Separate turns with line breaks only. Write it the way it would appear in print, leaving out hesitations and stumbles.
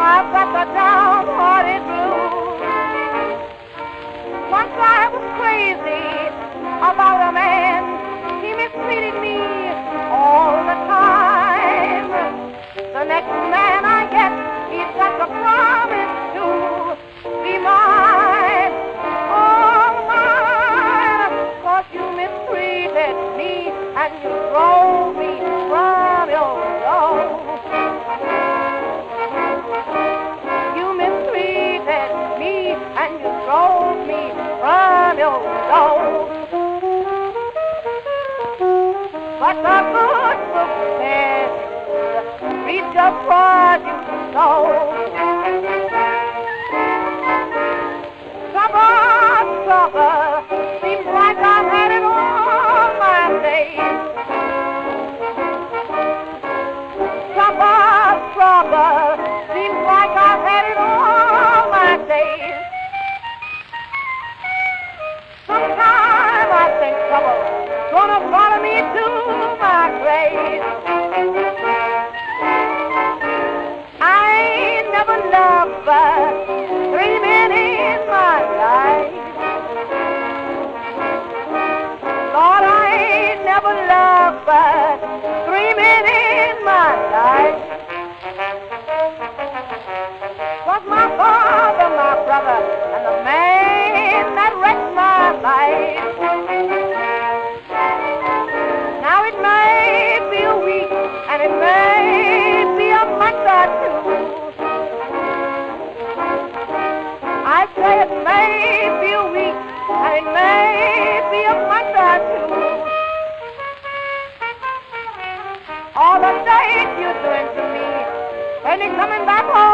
I've got the downhearted blues. Once I was crazy about a man. He mistreated me all the time. The next man I get, he's got to promise to be mine. All mine. 'Cause you mistreated me and you drove me from your love. You mistreated me and you drove me from your love. But the good book says, reap just what you sow. Trouble, seems like I've had it all my days. Trouble, seems like I've had it all my days. Sometime I think trouble's gonna follow me to my grave. I ain't never loved but 3 men in my life. Lord, I ain't never loved but 3 men in my life. 'Twas my father, my brother, and the man that wrecked my life. Now it may be a week and it may be a month or two. I say it may be a week and it may be a month or two. All the days you're doing to me, when you're coming back home.